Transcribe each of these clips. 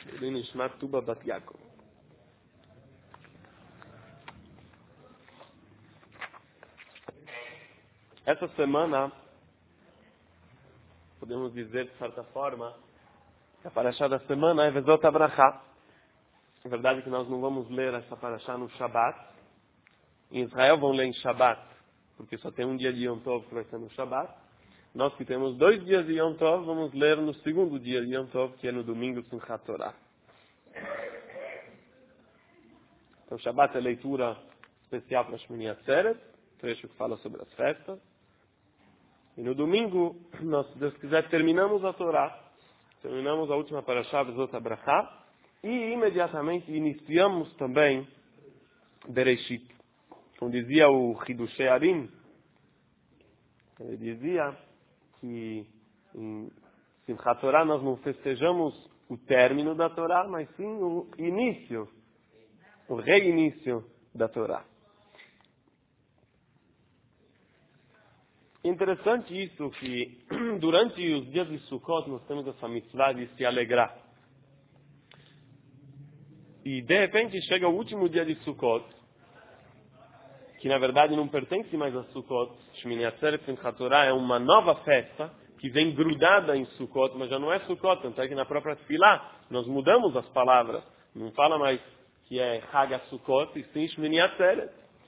Nishmat Tuba Bat Yaakov. Essa semana, podemos dizer de certa forma, que a Parashá da semana é Vezot Abracha. É verdade que nós não vamos ler essa Parashá no Shabat. Em Israel vão ler em Shabat, porque só tem um dia de Yom Tov que vai ser no Shabat. Nós que temos 2 dias de Yom Tov, vamos ler no segundo dia de Yom Tov, que é no domingo Simchat Torah. Então, Shabat é leitura especial para Shmini Atzeret, trecho que fala sobre as festas. E no domingo, nós, se Deus quiser, terminamos a Torá, terminamos a última Parashá, Vezot Abracha, e imediatamente iniciamos também Bereshit. Como dizia o Hidushei Arim, ele dizia que em Simchat Torah nós não festejamos o término da Torá, mas sim o início, o reinício da Torá. Interessante isso que durante os dias de Sukkot nós temos essa mitzvah de se alegrar. E de repente chega o último dia de Sukkot, que na verdade não pertence mais a Sukkot. Shmini Atzeret Simchat Torah é uma nova festa que vem grudada em Sukkot, mas já não é Sukkot, tanto é que na própria Tefilá nós mudamos as palavras. Não fala mais que é Chag Sukkot, e sim Shmini Atzeret.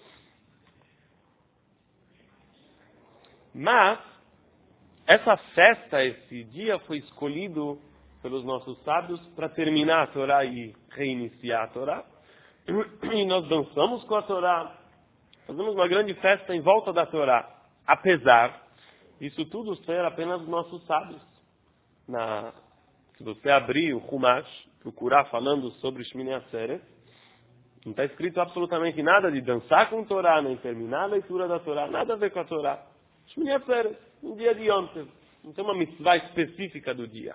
Mas essa festa, esse dia foi escolhido pelos nossos sábios para terminar a Torá e reiniciar a Torá. E nós dançamos com a Torá, fazemos uma grande festa em volta da Torá, apesar disso tudo ser apenas os nossos sábios. Se você abrir o Chumash, procurar falando sobre Shmini Atzeret, não está escrito absolutamente nada de dançar com a Torá, nem terminar a leitura da Torá, nada a ver com a Torá. Shmini Atzeret, um dia de ontem, não tem uma mitzvah específica do dia.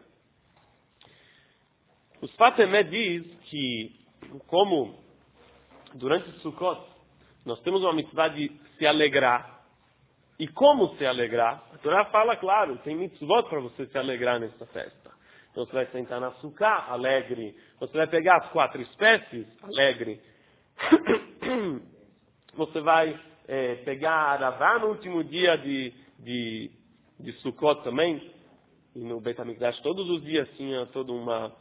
O Sfat Emet diz que, como durante o Sukkot, nós temos uma mitzvah de se alegrar. E como se alegrar? A Torá fala, claro, tem mitzvot para você se alegrar nessa festa. Então você vai sentar na sukkah, alegre. Você vai pegar as 4 espécies, alegre. Você vai pegar a Aravá no último dia de Sukkot também. E no Beit HaMikdash todos os dias tinha toda uma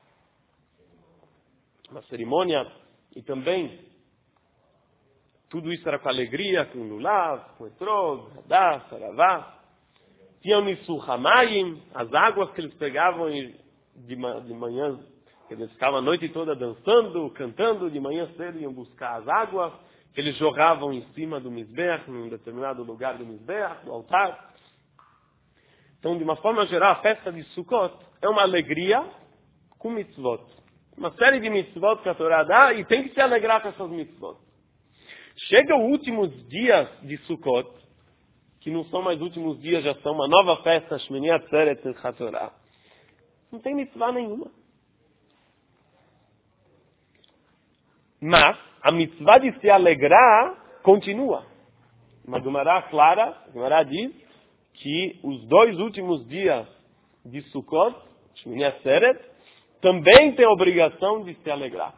cerimônia. E também tudo isso era com alegria, com lulav, com etrog, hadá, saravá. Tinha o Nisuch Hamayim, as águas que eles pegavam de manhã, eles ficavam a noite toda dançando, cantando, de manhã cedo iam buscar as águas, que eles jogavam em cima do Mizbeach, num determinado lugar do Mizbeach, do altar. Então, de uma forma geral, a festa de Sukkot é uma alegria com mitzvot. Uma série de mitzvot que a Torá dá e tem que se alegrar com essas mitzvot. Chega os últimos dias de Sukkot, que não são mais últimos dias, já são uma nova festa, Shmini Atzeret Simchat Torah. Não tem mitzvah nenhuma. Mas a mitzvah de se alegrar continua. Uma Gemara clara, a Gemara diz que os 2 últimos dias de Sukkot, Shmini Atzeret, também tem a obrigação de se alegrar.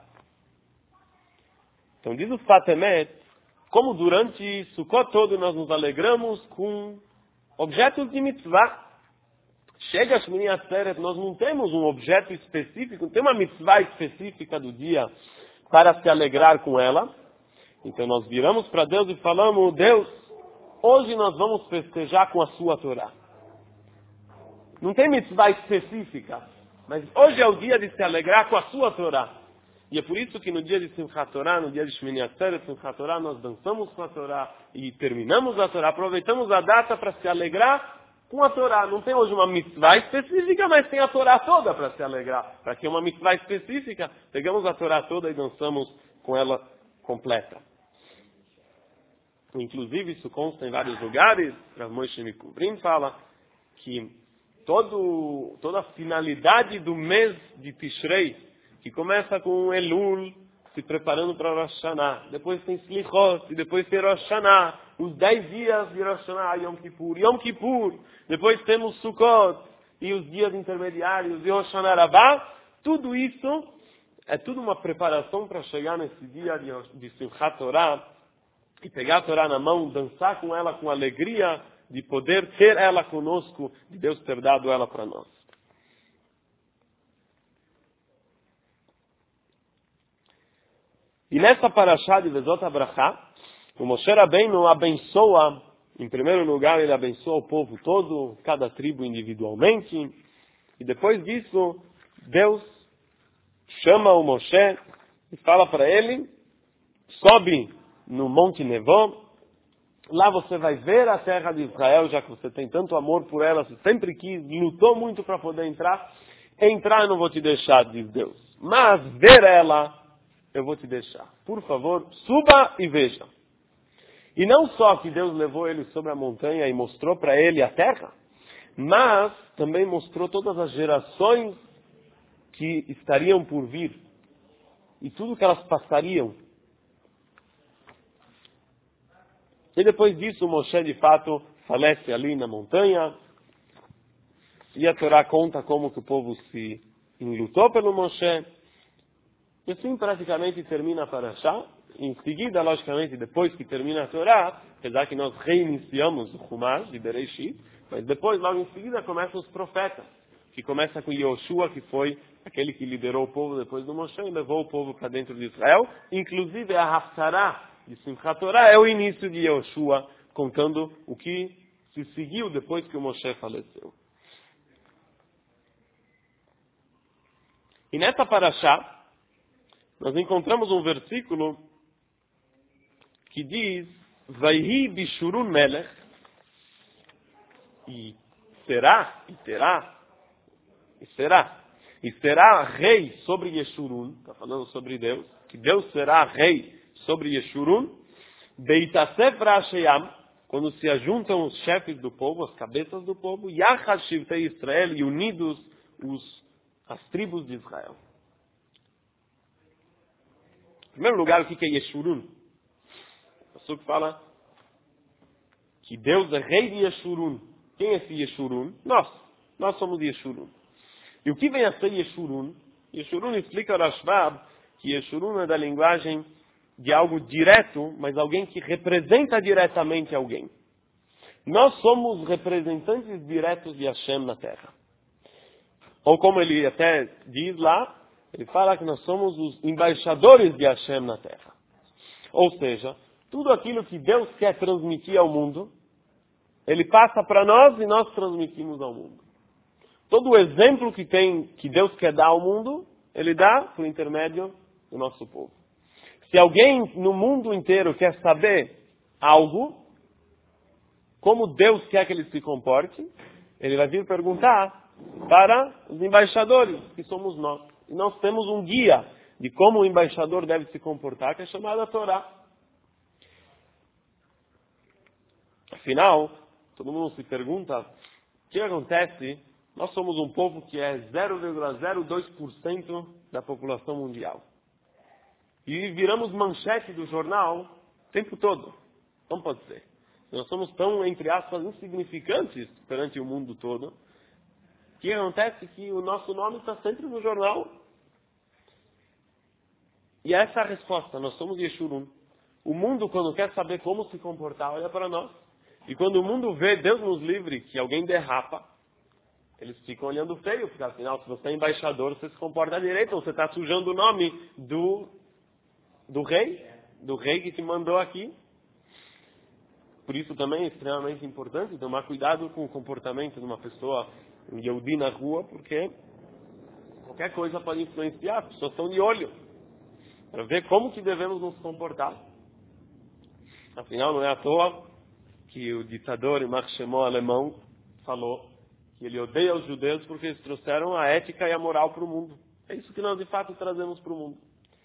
Então diz o Sfat Emet, como durante Sukkot todo nós nos alegramos com objetos de mitzvah. Chega a Shmini Atzeret, nós não temos um objeto específico, não tem uma mitzvah específica do dia para se alegrar com ela. Então nós viramos para Deus e falamos, Deus, hoje nós vamos festejar com a sua Torá. Não tem mitzvah específica, mas hoje é o dia de se alegrar com a sua Torá. E é por isso que no dia de Simchat Torah, no dia de Shmini Atzeret, Simchat Torah, nós dançamos com a Torá e terminamos a Torá, aproveitamos a data para se alegrar com a Torá. Não tem hoje uma mitzvah específica, mas tem a Torá toda para se alegrar. Para que uma mitzvah específica, pegamos a Torá toda e dançamos com ela completa. Inclusive, isso consta em vários lugares. Rav Moshe Mikubrim fala que toda a finalidade do mês de Tishrei, que começa com Elul, se preparando para Rosh Hashanah. Depois tem Slichot, e depois tem Rosh Hashanah. Os 10 dias de Rosh Hashanah, Yom Kippur. Yom Kippur. Depois temos Sukkot, e os dias intermediários de Rosh Hashanah Rabbah. Tudo isso é tudo uma preparação para chegar nesse dia de Simchat Torah e pegar a Torá na mão, dançar com ela com alegria de poder ter ela conosco, de Deus ter dado ela para nós. E nessa parashá de Vezot HaBrachá, o Moshe Rabbeinu abençoa, em primeiro lugar, ele abençoa o povo todo, cada tribo individualmente, e depois disso, Deus chama o Moshe e fala para ele, sobe no Monte Nevó, lá você vai ver a terra de Israel, já que você tem tanto amor por ela, você sempre quis, lutou muito para poder entrar eu não vou te deixar, diz Deus, mas ver ela, eu vou te deixar. Por favor, suba e veja. E não só que Deus levou ele sobre a montanha e mostrou para ele a terra, mas também mostrou todas as gerações que estariam por vir e tudo que elas passariam. E depois disso, Moshe de fato falece ali na montanha. E a Torá conta como que o povo se enlutou pelo Moshe. E assim praticamente termina a Parashá. Em seguida, logicamente, depois que termina a Torá, apesar que nós reiniciamos o Humash de Bereshit, mas depois, logo em seguida, começam os profetas, que começa com Yoshua, que foi aquele que liderou o povo depois do Moshe e levou o povo para dentro de Israel. Inclusive, a Haftarah de Simchat Torah é o início de Yoshua, contando o que se seguiu depois que o Moshe faleceu. E nessa Parashá, nós encontramos um versículo que diz, Vaihi Bishurun Melech, e será, e terá, e será rei sobre Yeshurun, está falando sobre Deus, que Deus será rei sobre Yeshurun, Beitasef Rasheyam, quando se ajuntam os chefes do povo, as cabeças do povo, Yachad Shivtei Israel, e unidos as tribos de Israel. Em primeiro lugar, o que é Yeshurun? O pessoal que fala que Deus é rei de Yeshurun. Quem é esse Yeshurun? Nós somos Yeshurun. E o que vem a ser Yeshurun? Yeshurun explica o Rashbab que Yeshurun é da linguagem de algo direto, mas alguém que representa diretamente alguém. Nós somos representantes diretos de Hashem na Terra. Ou como ele até diz lá, ele fala que nós somos os embaixadores de Hashem na Terra. Ou seja, tudo aquilo que Deus quer transmitir ao mundo, Ele passa para nós e nós transmitimos ao mundo. Todo o exemplo que Deus quer dar ao mundo, Ele dá por intermédio do nosso povo. Se alguém no mundo inteiro quer saber algo, como Deus quer que ele se comporte, ele vai vir perguntar para os embaixadores, que somos nós. E nós temos um guia de como o embaixador deve se comportar, que é chamado a Torá. Afinal, todo mundo se pergunta, o que acontece? Nós somos um povo que é 0,02% da população mundial. E viramos manchete do jornal o tempo todo. Não pode ser. Nós somos tão, entre aspas, insignificantes perante o mundo todo. O que acontece? Que o nosso nome está sempre no jornal. E essa é a resposta. Nós somos Yeshurun. O mundo, quando quer saber como se comportar, olha para nós. E quando o mundo vê, Deus nos livre, que alguém derrapa, eles ficam olhando feio, porque afinal, se você é embaixador, você se comporta direito, ou você está sujando o nome do rei que te mandou aqui. Por isso também é extremamente importante tomar cuidado com o comportamento de uma pessoa, um Yehudi na rua, porque qualquer coisa pode influenciar, as pessoas estão de olho, para ver como que devemos nos comportar. Afinal, não é à toa que o ditador Marc Chemot alemão falou que ele odeia os judeus porque eles trouxeram a ética e a moral para o mundo. É isso que nós de fato trazemos para o mundo.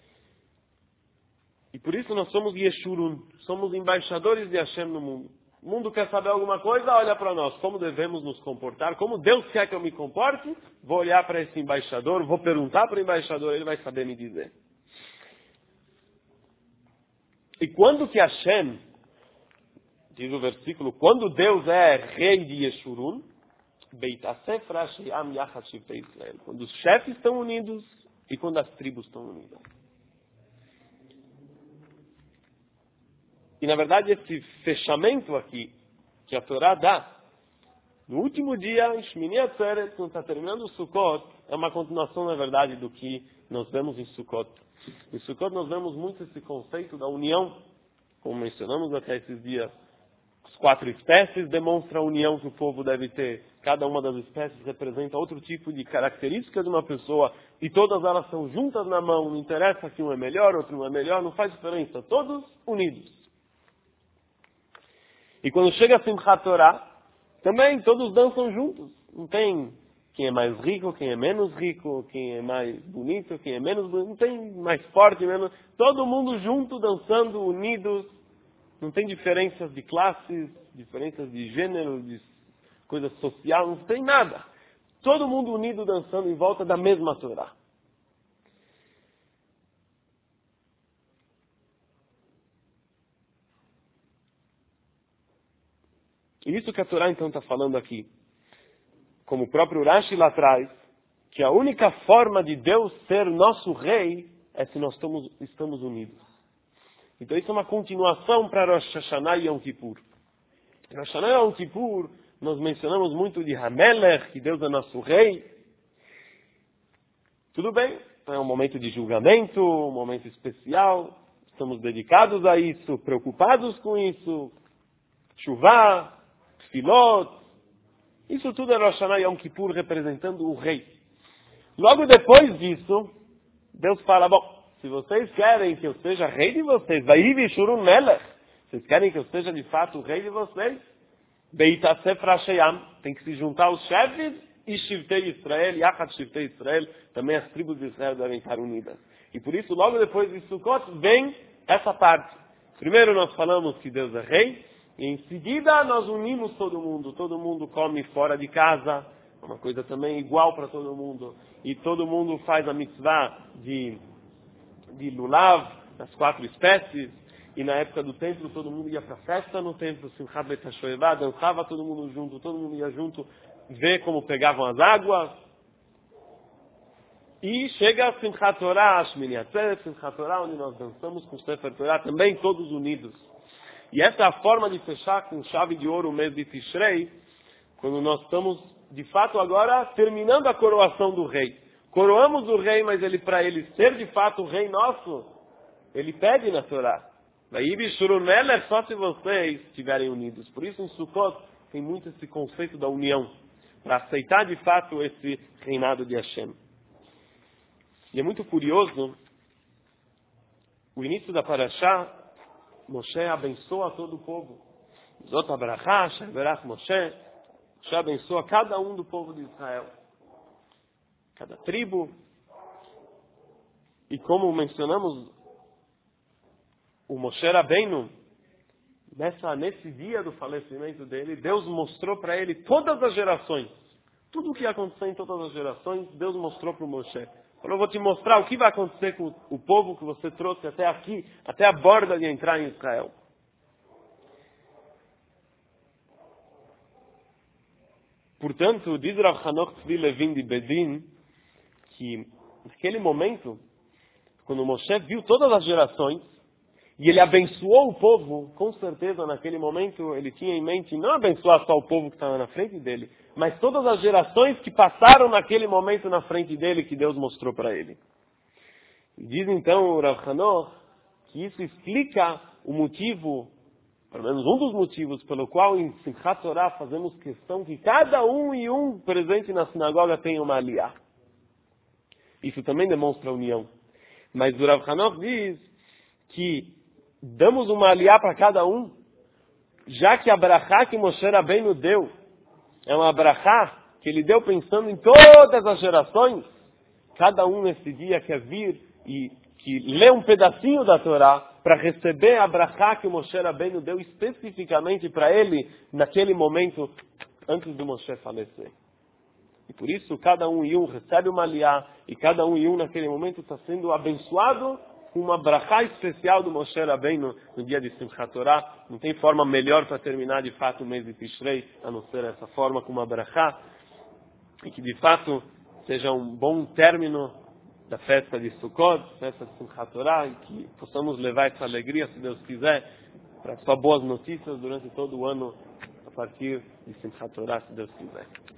E por isso nós somos Yeshurun, somos embaixadores de Hashem no mundo. O mundo quer saber alguma coisa, olha para nós, como devemos nos comportar, como Deus quer que eu me comporte, vou olhar para esse embaixador, vou perguntar para o embaixador, ele vai saber me dizer. E quando que Hashem, diz o versículo, quando Deus é rei de Yeshurun, Beit HaSefra She'am Yachad Shivtei Israel. Quando os chefes estão unidos e quando as tribos estão unidas. E na verdade esse fechamento aqui que a Torá dá no último dia, em Shmini Atzeret, quando está terminando o Sukkot, é uma continuação na verdade do que nós vemos em Sukkot. Em Sukkot nós vemos muito esse conceito da união, como mencionamos até esses dias. As 4 espécies demonstram a união que o povo deve ter. Cada uma das espécies representa outro tipo de característica de uma pessoa e todas elas são juntas na mão. Não interessa que um é melhor, outro não é melhor, não faz diferença. Todos unidos. E quando chega a Simchat Torah, também todos dançam juntos. Não tem quem é mais rico, quem é menos rico, quem é mais bonito, quem é menos bonito. Não tem mais forte, menos. Todo mundo junto, dançando, unidos. Não tem diferenças de classes, diferenças de gênero, de coisa social. Não tem nada. Todo mundo unido, dançando em volta da mesma Torá. E isso que a Torá então está falando aqui, como o próprio Rashi lá atrás, que a única forma de Deus ser nosso rei é se nós estamos unidos. Então isso é uma continuação para Rosh Hashanah e Yom Kippur. Rosh Hashanah e Yom Kippur, nós mencionamos muito de Hamelech, que Deus é nosso rei. Tudo bem, é um momento de julgamento, um momento especial, estamos dedicados a isso, preocupados com isso, chuvá, Filot, isso tudo é Rosh Hashanah e Yom Kippur representando o rei. Logo depois disso, Deus fala, bom, se vocês querem que eu seja rei de vocês, vocês querem que eu seja de fato o rei de vocês, Beit HaSefra She'am, tem que se juntar os chefes e Shivtei Israel, Yachad Shivtei Israel, também as tribos de Israel devem estar unidas. E por isso, logo depois de Sukkot, vem essa parte. Primeiro nós falamos que Deus é rei, e em seguida nós unimos todo mundo come fora de casa, uma coisa também igual para todo mundo, e todo mundo faz a mitzvah de lulav, das 4 espécies, e na época do templo todo mundo ia para a festa no templo, Simchat Beit HaShoevah, dançava todo mundo ia junto, ver como pegavam as águas, e chega a Simchat Torah, Shmini Atzeret, Simchat Torah, onde nós dançamos com o Sefer Torah, também todos unidos. E essa é a forma de fechar com chave de ouro o mês de Tishrei, quando nós estamos, de fato, agora terminando a coroação do rei. Coroamos o rei, mas para ele ser de fato o rei nosso, ele pede na Torá. Só se vocês estiverem unidos. Por isso em Sukkot tem muito esse conceito da união, para aceitar de fato esse reinado de Hashem. E é muito curioso, o início da Parashá, Moshe abençoa todo o povo. Zot Abrachá, Sheberach Moshe. Moshe abençoa cada um do povo de Israel. Cada tribo. E como mencionamos, o Moshe Rabbeinu, nesse dia do falecimento dele, Deus mostrou para ele todas as gerações. Tudo o que ia acontecer em todas as gerações, Deus mostrou para o Moshe. Falou, eu vou te mostrar o que vai acontecer com o povo que você trouxe até aqui, até a borda de entrar em Israel. Portanto, diz Rav Hanoch Tzvi Levin de Bedin, que naquele momento, quando Moshe viu todas as gerações, e ele abençoou o povo, com certeza naquele momento ele tinha em mente não abençoar só o povo que estava na frente dele, mas todas as gerações que passaram naquele momento na frente dele, que Deus mostrou para ele. E diz então o Rav Hanoch que isso explica o motivo, pelo menos um dos motivos, pelo qual em Simchat Torah fazemos questão que cada um e um presente na sinagoga tenha uma aliá. Isso também demonstra a união. Mas o Rav Hanoch diz que damos uma aliá para cada um, já que a brachá que Moshe Rabbeinu deu é uma brachá que ele deu pensando em todas as gerações. Cada um nesse dia quer vir e que lê um pedacinho da Torá para receber a brachá que o Moshe Rabbeinu deu especificamente para ele naquele momento antes do Moshe falecer. E por isso cada um e um recebe uma aliá e cada um e um naquele momento está sendo abençoado com uma brachá especial do Moshe Rabbeinu no dia de Simchat Torah. Não tem forma melhor para terminar de fato o mês de Tishrei a não ser essa forma com uma brachá. e que de fato seja um bom término da festa de Sukkot, festa de Simchat Torah, e que possamos levar essa alegria, se Deus quiser, para só boas notícias durante todo o ano, a partir de Simchat Torah, se Deus quiser.